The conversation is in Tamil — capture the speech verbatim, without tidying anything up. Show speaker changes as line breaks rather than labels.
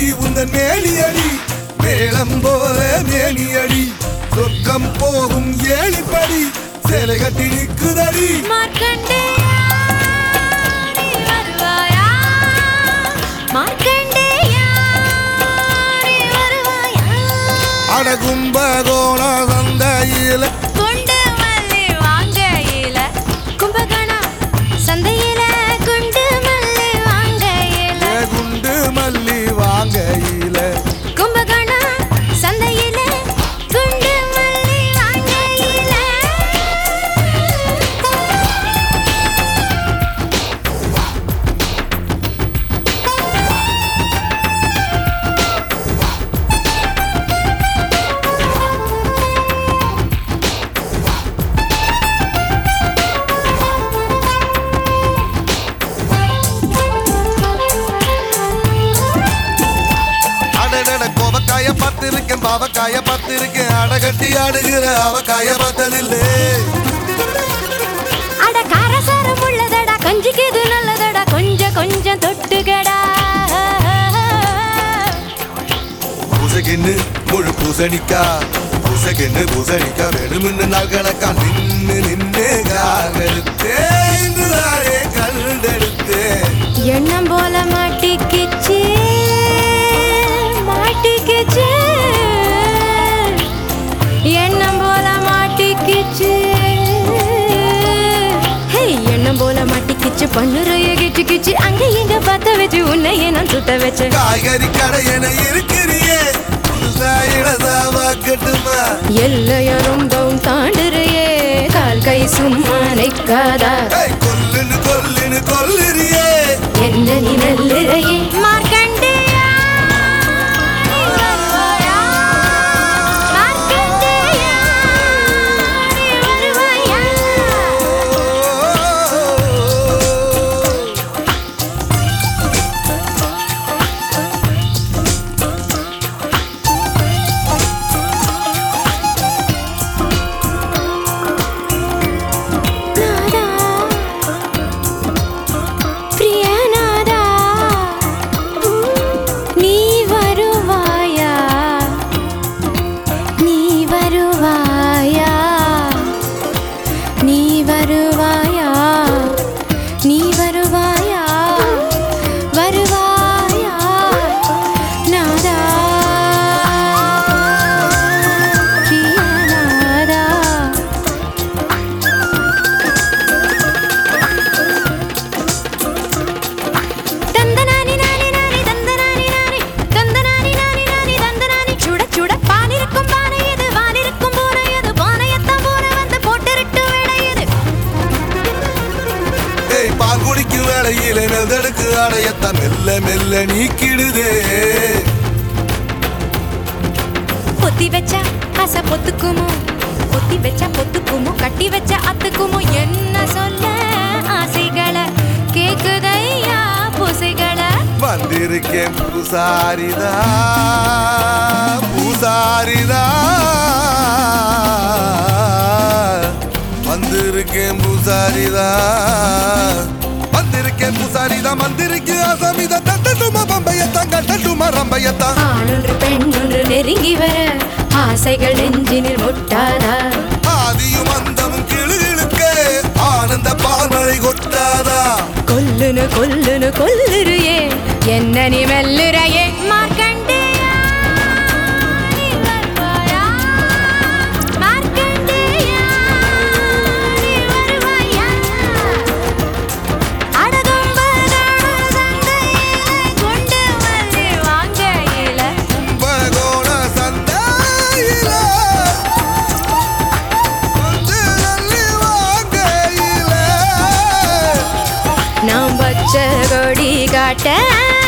உந்தன் மேலியடி மேளம் போல மேனியடி சொர்க்கம் போகும் ஏழிப்படி சேலை கட்டி நிற்குதடி அடகும்பகோண சந்தையில
குண்டு மல்லி வாங்கையில கும்பகோண சந்தையில குண்டு மல்லி வாங்கையில
குண்டு மல்லி வாங்கையில
கும்பகோண சந்தையில குண்டு மல்லி வாங்கையில
பார்த்திருக்கேன் பாவக்காய பார்த்திருக்கேன் அடகட்டி ஆடுகிற அவக்காய பார்த்ததில்லை
அட காரசாரம் உள்ளதடா கொஞ்சிக்கு இது நல்லதடா கொஞ்சம் கொஞ்சம் தொட்டுகடா
பூசகின்னு முழு பூசணிக்கா பூசகின்னு பூசணிக்கா வேணும்னு நாள் கணக்கா நின்னு நின்னு காகெடுத்தேன் கண்டெடுத்தேன்
எண்ணம் போல மாட்டிக்கிச்சு மாட்டிக்கிச்சு எண்ணம் போல மாட்டிக்கிச்சு எண்ணம் போல மாட்டிக்கிச்சு பண்ணுறைய கிச்சு கிச்சு அங்க இங்க பத்த வச்சு உன்னையே நான் சுட்ட வச்சு
காய்கறி கடை என இருக்கிறியே கட்டுமா
எல்லைய ரொம்பவும் தாண்டுறியே கால் கை சும்மா நிற்காதா
கொல்லுன்னு கொல்லுன்னு கொல்லுறியே
என்ன நீ நல்லுறையே மார்க்கண்டே
வேளையிலெடுக்கு அடையத்த மெல்ல மெல்ல நீக்கிடுதே
பொத்தி வச்சா ஆசை பொத்துக்குமோ பொத்தி வச்சா பொத்துக்குமோ கட்டி வச்ச அத்துக்குமோ என்ன சொல்ல ஆசைகளை கேக்குதையா பூசைகளை
வந்திருக்கேன் பூசாரிதா பூசாரிதா வந்திருக்கேன் பூசாரிதா வந்திருக்கேன் பூசாரிதா மந்திருக்கு அசமித தட்டட்டுமா பம்பையத்தான் கட்டட்டுமா ரம்பையத்தான்
ஆணொன்று பெண்ணொன்று நெருங்கி வர ஆசைகள் நெஞ்சினில் முட்டாதா
ஆதியும் அந்தமும் கிளுகிழுக்க ஆனந்த பால்மழை கொட்டாதா
கொல்லுனு கொல்லுனு கொல்லுறியே என்ன நீ மெல்லுறையே மார்க்கண்டே நான் பச்சை கொடி காட்ட